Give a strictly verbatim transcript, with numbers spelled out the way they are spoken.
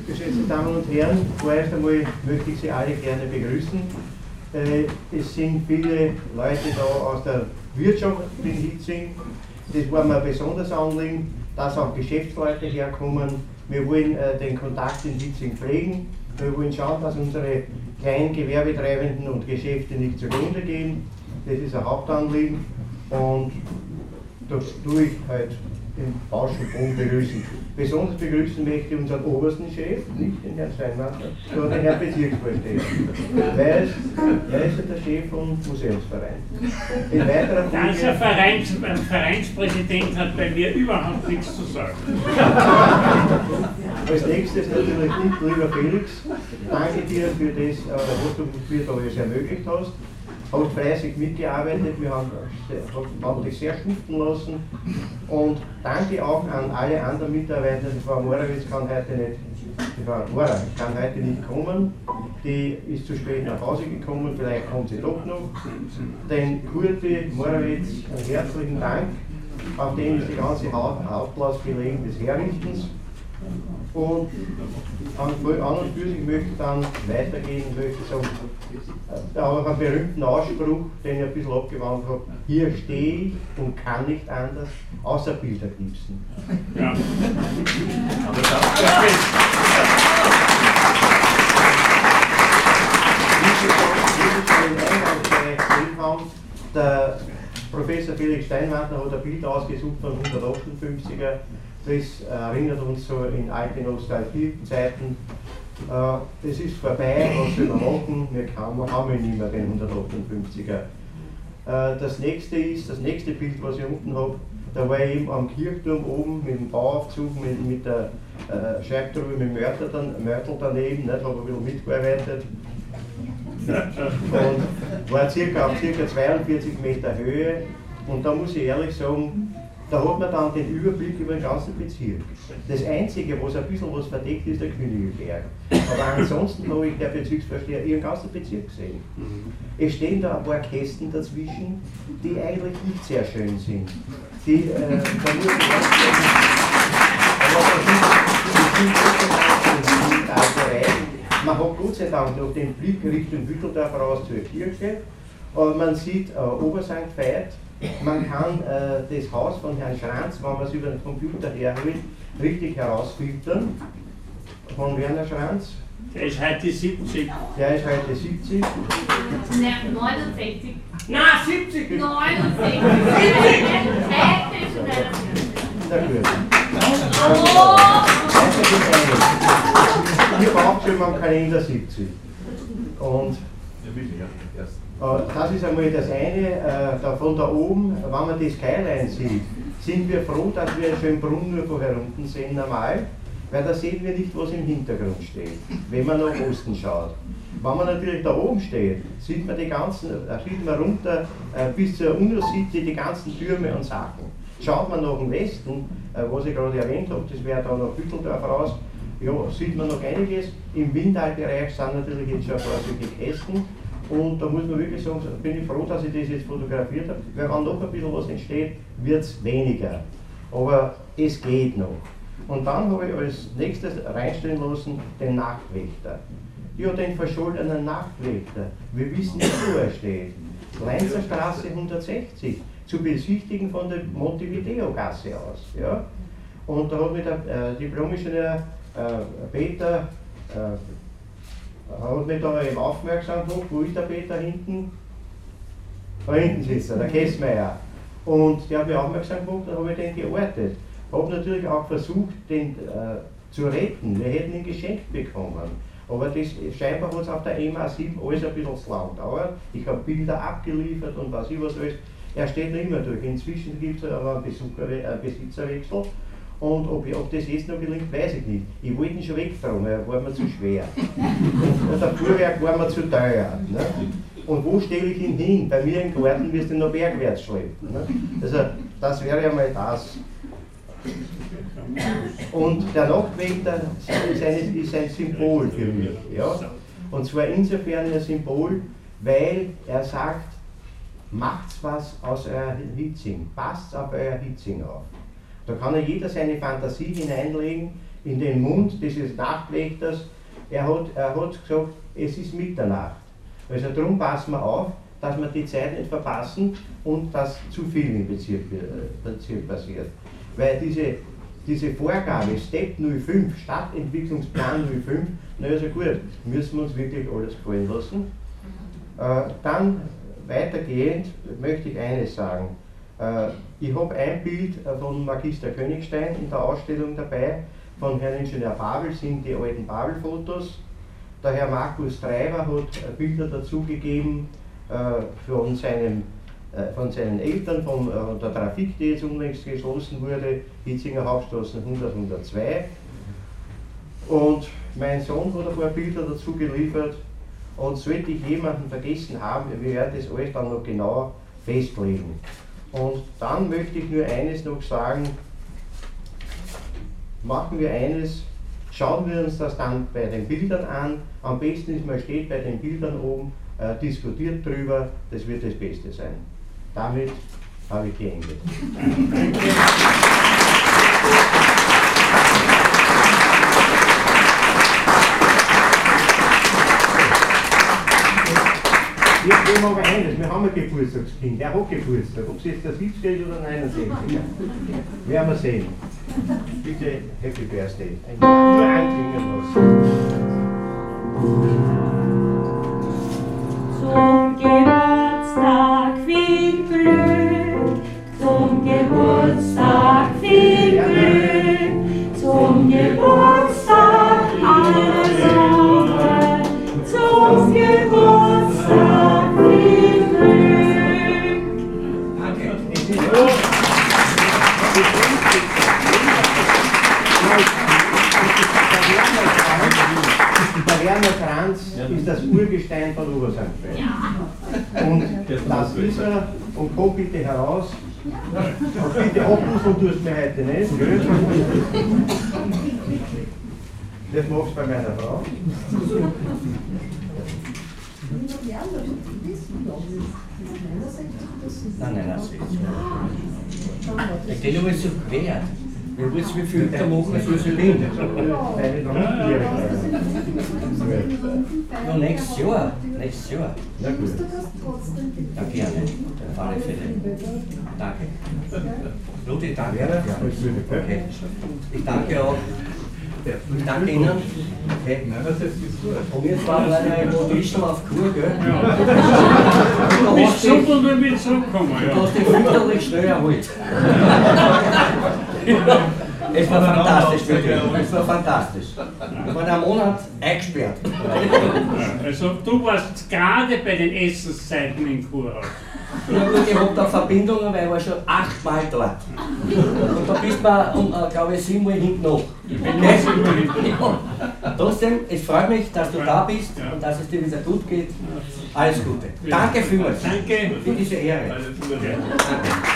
Geschätzte Damen und Herren, vorerst einmal möchte ich Sie alle gerne begrüßen. Äh, es sind viele Leute da aus der Wirtschaft in Hietzing. Das war mir ein besonderes Anliegen, dass auch Geschäftsleute herkommen. Wir wollen äh, den Kontakt in Hietzing pflegen. Wir wollen schauen, dass unsere kleinen Gewerbetreibenden und Geschäfte nicht zugrunde gehen. Das ist ein Hauptanliegen. Und das tue ich halt den Bauschenbogen begrüßen. Besonders begrüßen möchte ich unseren obersten Chef, nicht den Herrn Steinmacher, sondern den Herrn Bezirksvorsteher. Weil er ist ja der Chef vom Museumsverein. In weiterer Der ganze Vereins, Vereinspräsident hat bei mir überhaupt nichts zu sagen. Als nächstes natürlich nicht, lieber Felix, danke dir für das, was du mir da alles ermöglicht hast. Hast fleißig mitgearbeitet, wir haben, haben dich sehr schuften lassen und danke auch an alle anderen Mitarbeiter. Die Frau Morawitz kann heute nicht, die Frau Morawitz kann heute nicht kommen, die ist zu spät nach Hause gekommen, vielleicht kommt sie doch noch. Den Kurti Morawitz, einen herzlichen Dank, auf den ist die ganze Hauptlast gelegen des Herrichtens. Und an, an und für sich möchte ich dann weitergehen, möchte sagen, äh, auch einen berühmten Ausspruch, den ich ein bisschen abgewandelt habe: Hier stehe ich und kann nicht anders, außer Bilder gipsen. Ja. Aber das ist der Professor Felix Steinmacher hat ein Bild ausgesucht von hundertachtundfünfziger. Das erinnert uns so in alte Nostalgie-Zeiten. Äh, das ist vorbei, was soll man machen? Wir kann, haben wir nicht mehr den hundertachtundfünfziger. Äh, das nächste ist, das nächste Bild, was ich unten habe, da war ich eben am Kirchturm oben mit dem Bauaufzug, mit, mit der äh, Scheibtrube, mit dem Mörtel, dann, Mörtel daneben, nicht, habe ein bisschen mitgearbeitet. Und war circa auf ca. zweiundvierzig Meter Höhe. Und da muss ich ehrlich sagen, da hat man dann den Überblick über den ganzen Bezirk. Das Einzige, was ein bisschen was verdeckt, ist der Königelberg. Aber ansonsten habe ich der Bezirksvorsteher ihren ganzen Bezirk gesehen. Es stehen da ein paar Kästen dazwischen, die eigentlich nicht sehr schön sind. Die, äh, da muss ich ganz sagen, man hat Gott sei Dank noch den Blick Richtung Hütteldorf raus zur Kirche. Und man sieht äh, Obersankt Veit. Man kann äh, das Haus von Herrn Schranz, wenn man es über den Computer herholt, richtig herausfiltern. Von Werner Schranz. Der ist heute siebzig. Der ist heute siebzig. Nein, neunundsechzig. Nein, siebzig! neunundsechzig! Na gut. Oh! Hier braucht schon am Kalender siebzig. Und das ist einmal das eine, äh, da von da oben, wenn man das Skyline sieht, sind wir froh, dass wir einen schönen Brunnen nur von herunten sehen normal, weil da sehen wir nicht, was im Hintergrund steht, wenn man nach Osten schaut. Wenn man natürlich da oben steht, sieht man die ganzen, da sieht man runter äh, bis zur Unterseite die ganzen Türme und Sachen. Schaut man nach dem Westen, äh, was ich gerade erwähnt habe, das wäre da nach Hütteldorf raus, ja, sieht man noch einiges. Im Windalbereich sind natürlich jetzt schon ein paar solche Kästen. Und da muss man wirklich sagen, bin ich froh, dass ich das jetzt fotografiert habe, weil wenn noch ein bisschen was entsteht, wird es weniger. Aber es geht noch. Und dann habe ich als nächstes reinstellen lassen den Nachtwächter. Ja, den verschollenen Nachtwächter. Wir wissen nicht, wo er steht. Leinzer Straße hundertsechzig, zu besichtigen von der Montevideo-Gasse aus. Ja? Und da hat mich der äh, Diplom-Ingenieur äh, Peter äh, hat mich da eben aufmerksam gemacht, wo ist der Peter hinten? Da hinten sitzt er, der Kessmeier. Und der hat mich aufmerksam gemacht, dann habe ich den geortet. Habe natürlich auch versucht, den äh, zu retten. Wir hätten ihn geschenkt bekommen. Aber das, scheinbar hat es auf der M A sieben alles ein bisschen zu lang gedauert. Ich habe Bilder abgeliefert und weiß ich was alles. Er steht noch immer durch. Inzwischen gibt es aber einen Besucher, äh, Besitzerwechsel. Und ob, ob das jetzt noch gelingt, weiß ich nicht. Ich wollte ihn schon wegtragen, weil er war mir zu schwer. Und, und der Fuhrwerk war mir zu teuer. Ne? Und wo stelle ich ihn hin? Bei mir im Garten wirst du ihn noch bergwärts schleppen. Ne? Also das wäre ja mal das. Und der Nachtwächter ist ein, ist ein Symbol für mich. Ja? Und zwar insofern ein Symbol, weil er sagt, macht's was aus euer Hietzing, passt auf euer Hietzing auf. Da kann ja jeder seine Fantasie hineinlegen. in den Mund dieses Nachtwächters. Er hat, er hat gesagt, es ist Mitternacht. Also darum passen wir auf, dass wir die Zeit nicht verpassen und dass zu viel im Bezirk, äh, Bezirk passiert. Weil diese, diese Vorgabe, Step null fünf, Stadtentwicklungsplan null fünf, na also gut, müssen wir uns wirklich alles gefallen lassen. Äh, dann weitergehend möchte ich eines sagen. Äh, ich habe ein Bild von Magister Königstein in der Ausstellung dabei. Von Herrn Ingenieur Babel sind die alten Babel-Fotos. Der Herr Markus Treiber hat Bilder dazugegeben äh, von, seinem, äh, von seinen Eltern, von äh, der Trafik, die jetzt unlängst geschlossen wurde, Hitzinger Hauptstraße hundert, hundertzwei. Und mein Sohn hat ein paar Bilder dazu geliefert. Und sollte ich jemanden vergessen haben, wir werden das alles dann noch genauer festlegen. Und dann möchte ich nur eines noch sagen. Machen wir eines, schauen wir uns das dann bei den Bildern an. Am besten ist, man steht bei den Bildern oben, äh, diskutiert drüber, das wird das Beste sein. Damit habe ich geendet. Wir geben aber eines, wir haben ein Geburtstagskind, der hat Geburtstag, ob es jetzt der siebzig ist oder neunundsechzig. Werden wir sehen. Bitte Happy Birthday. Nur einklingen lassen. Zum Geburtstag viel Glück, zum Geburtstag viel Glück, zum Geburtstag alles Gute, zum Geburtstag viel Glück. Danke. Der Werner Kranz ist das Urgestein von Obersankt. Und das ist er, und komm bitte heraus. Und bitte abrufen tust du mir heute nicht. Gell? Das machst du bei meiner Frau. Nein, nein, nein. Ich denke, du bist so quer. Du willst wie viel da machen, so viel leben. Ja, nächstes Jahr. Nächstes Jahr. Na gut. Ja, gerne. Auf alle Fälle. Danke. Ludi, danke. Ja, alles Gute. Okay. Ich danke auch. Ich danke Ihnen. Okay. Und jetzt waren wir leider irgendwo Tischl auf Kur, gell? Ja. Du bist super, wenn wir zurückkommen. Du hast dich fürchterlich schnell erholt. Es war fantastisch, wirklich. Es war fantastisch. Ich war einen Monat eingesperrt. Also du warst gerade bei den Essenszeiten in Kurhaus. Ja gut, ich habe da Verbindungen, weil ich war schon achtmal dort. Und da bist du, um, uh, glaube ich, siebenmal hinten noch. Ich bin okay? Siebenmal hinten. Ja. Trotzdem, es freut mich, dass du da bist ja. und dass es dir wieder gut geht. Alles Gute. Danke vielmals Danke für diese Ehre. Alles Gute. Danke.